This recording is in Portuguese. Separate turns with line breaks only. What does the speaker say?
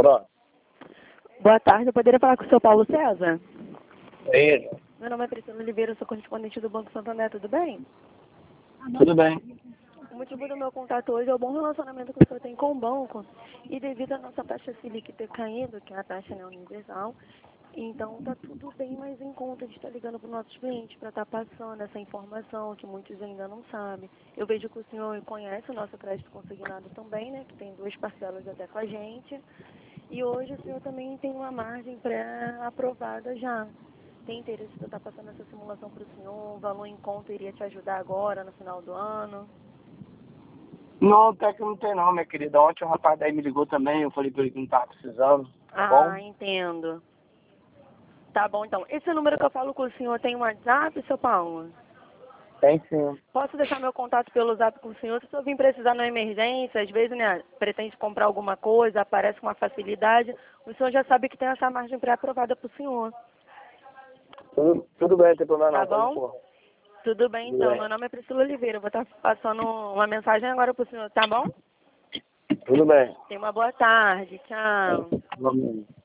Pronto.
Boa tarde, eu poderia falar com o seu Paulo César?
É ele.
Meu nome é Priscila Oliveira, eu sou correspondente do Banco Santander, tudo bem?
Tudo bem.
O motivo do meu contato hoje é o bom relacionamento que o senhor tem com o banco e devido à nossa taxa Selic ter caído, que é a taxa universal, então está tudo bem mais em conta de estar ligando para os nossos clientes para estar passando essa informação que muitos ainda não sabem. Eu vejo que o senhor conhece o nosso crédito consignado também, né, que tem 2 parcelas até com a gente. E hoje o senhor também tem uma margem pré-aprovada já. Tem interesse de eu estar passando essa simulação para o senhor? O valor em conta iria te ajudar agora, no final do ano?
Não, até que não tem não, minha querida. Ontem o rapaz daí me ligou também, eu falei pra ele que não tava precisando, tá bom?
Entendo. Tá bom, então. Esse número que eu falo com o senhor tem um WhatsApp, seu Paulo?
Tem sim.
Posso deixar meu contato pelo Zap com o senhor? Se o senhor vir precisar numa emergência, às vezes, né, pretende comprar alguma coisa, aparece com uma facilidade, o senhor já sabe que tem essa margem pré-aprovada para o senhor.
Tudo bem, não tem problema
Tá
não, pode
bom?
pôr.
Tudo bem,
Tudo
então.
bem.
Meu nome é Priscila Oliveira. Eu vou estar passando uma mensagem agora para o senhor, tá bom?
Tudo bem.
Tenha uma boa tarde. Tchau.
Vamos.